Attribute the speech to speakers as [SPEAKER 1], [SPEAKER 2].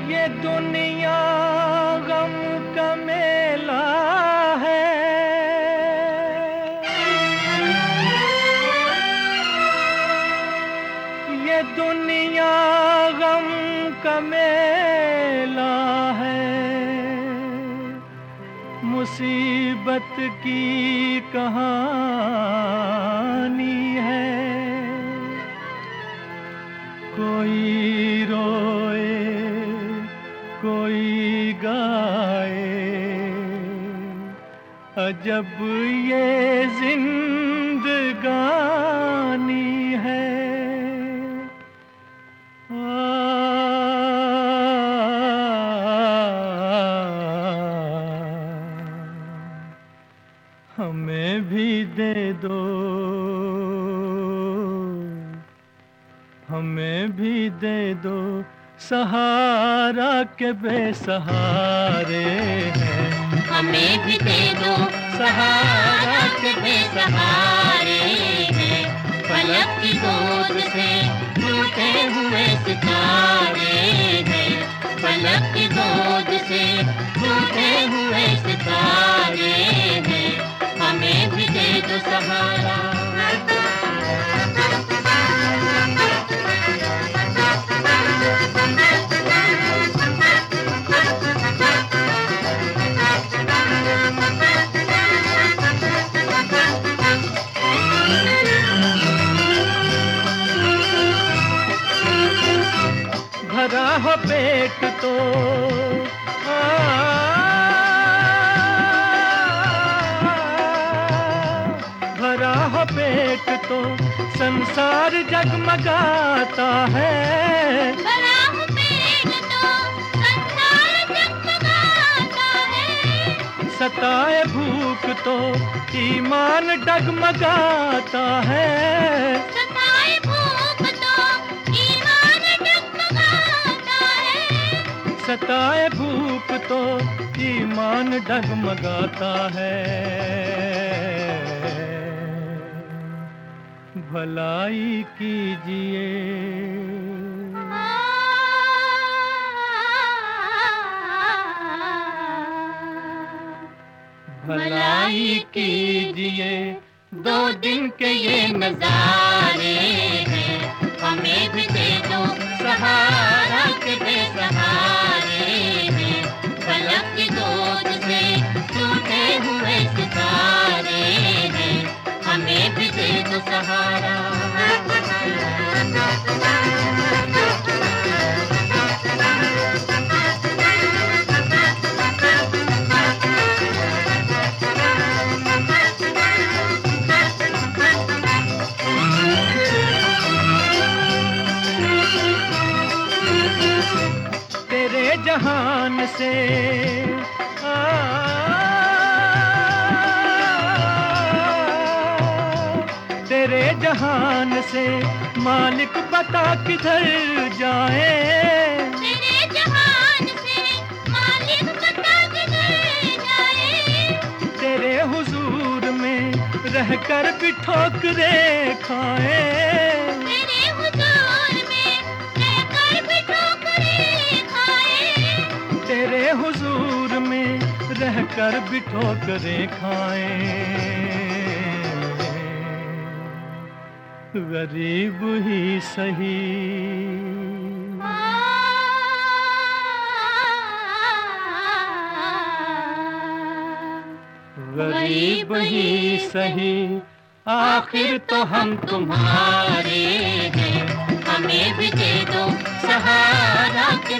[SPEAKER 1] ये दुनिया गम का मेला है, ये दुनिया गम का मेला है, मुसीबत की कहानी है। कोई रोए कोई गाए, अजब ये जिंदगानी है। हमें भी दे दो, हमें भी दे दो सहारा के बेसहारे हैं।
[SPEAKER 2] हमें भी दे दो सहारा के बेसहारे हैं। फलक की गोद से टूटे हुए सितारे हैं। फलक की गोद से टूटे हुए सितारे हैं। हमें भी दे दो सहारा।
[SPEAKER 1] भरा हो पेट तो भरा हो पेट तो संसार जगमगाता है।
[SPEAKER 2] भरा हो पेट तो संसार जगमगाता है।
[SPEAKER 1] सताए भूख तो ईमान डगमगाता है।
[SPEAKER 2] सताए भूख तो ईमान डगमगाता है।
[SPEAKER 1] सताए भूख तो ईमान डगमगाता है। भलाई कीजिए, भलाई कीजिए, 2 दिन के ये नजारे हैं।
[SPEAKER 2] हमें भी दे दो सहारा के बेसहारे हैं। फलक की गोद से टूटे हुए सितारे हैं। हमें भी दे दो सहारा।
[SPEAKER 1] तेरे जहान से तेरे जहान से मालिक बता किधर जाए।
[SPEAKER 2] तेरे जहान से मालिक बता किधर जाए।
[SPEAKER 1] तेरे हुजूर में रहकर भी ठोकरे खाए।
[SPEAKER 2] तेरे हुजूर में रहकर भी ठोकरे खाए।
[SPEAKER 1] तेरे हुजूर में रहकर भी ठोकरे खाए। गरीब ही सही, गरीब ही सही, आखिर तो हम तुम्हारे हैं।
[SPEAKER 2] हमें भी दे दो सहारा के